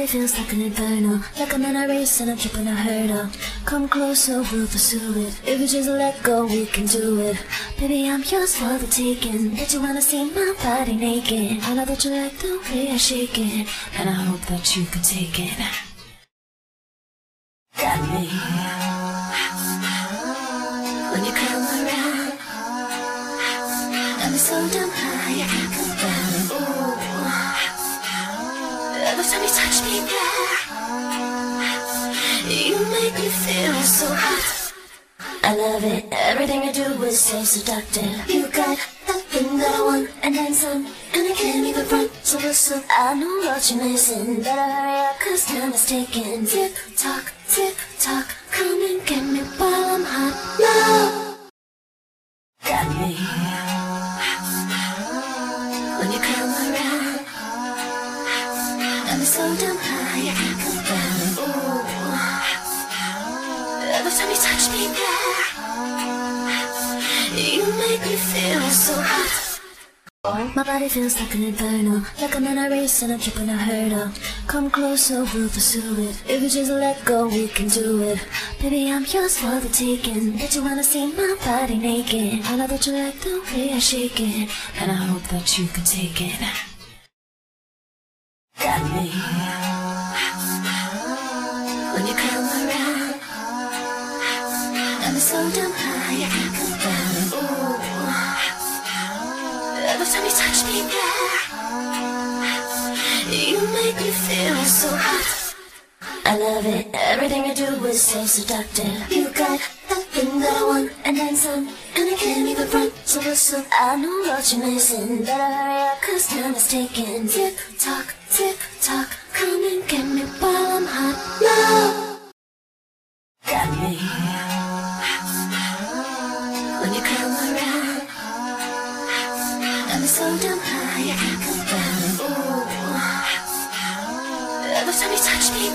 body feels like an inferno, like I'm in a race and I'm tripping a hurdle. Come closer, we'll pursue it. If we just let go, we can do it. Baby, I'm yours for the taking. That you wanna see my body naked. I know that you like the way I shake it, and I hope that you can take it. Got me when you come around. I'm so damn high, I can't come down. Ooh. Every time you touch me there, you make me feel so hot. I love it, everything you do is so seductive. You got that thing that I want, and then some, and I can't even front. So listen, I know what you're missing. Better hurry up, cause time is ticking. Tick tock, come and get me while I'm hot. Now, got me when you come around. I'm so damn high, I can't come down. Ooh. Every time you touch me there, you make me feel so hot. My body feels like an inferno, like I'm in a race and I'm tripping a hurdle. Come closer, we'll pursue it. If we just let go, we can do it. Baby, I'm yours for the taking. That you wanna see my body naked. I know that you like the way I shake it, and I hope that you can take it. Got me when you come around. I'm so damn high, I can't come down. Ooh. Every time you touch me there, you make me feel so hot. I love it, everything you do is so seductive. You got that thing that I want, and then some, and I can't even front. So listen, I know what you're missing. Better hurry up, cause time is ticking. Tick tock, come and get me while I'm hot. Now, got me when you come around. I'm so damn high, I can't come down. Ooh. Every time you touch me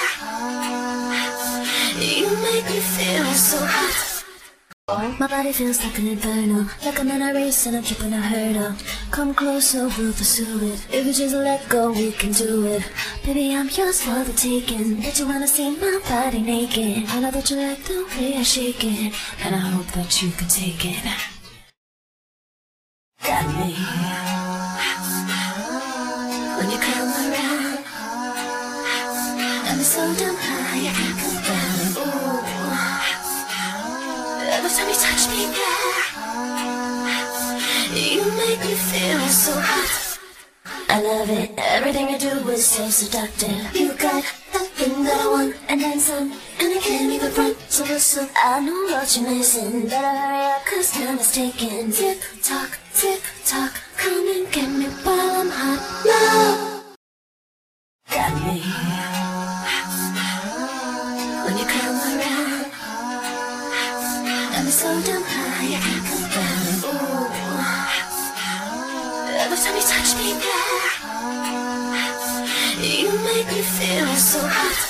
there, you make me feel so hot. My body feels like an inferno, like I'm in a race and I'm tripping a hurdle. Come closer, we'll pursue it. If we just let go, we can do it. Baby, I'm yours for the taking. That you wanna see my body naked. I know that you like the way I shake it, and I hope that you can take it. Got me when you come around. I'm so damn high, I can't come down. Ooh. Every time you touch me there, you make me feel so hot. I love it, everything you do is so seductive. You got that thing that I want, and then some, and I can't even front. So listen, I know what you're missing. Better hurry up, cause time is ticking. Tick tock, come and get me while I'm hot. Now, got me when you come around. I'm so damn high, I can't come down. Ooh. Every time you touch me there, you make me feel so hot.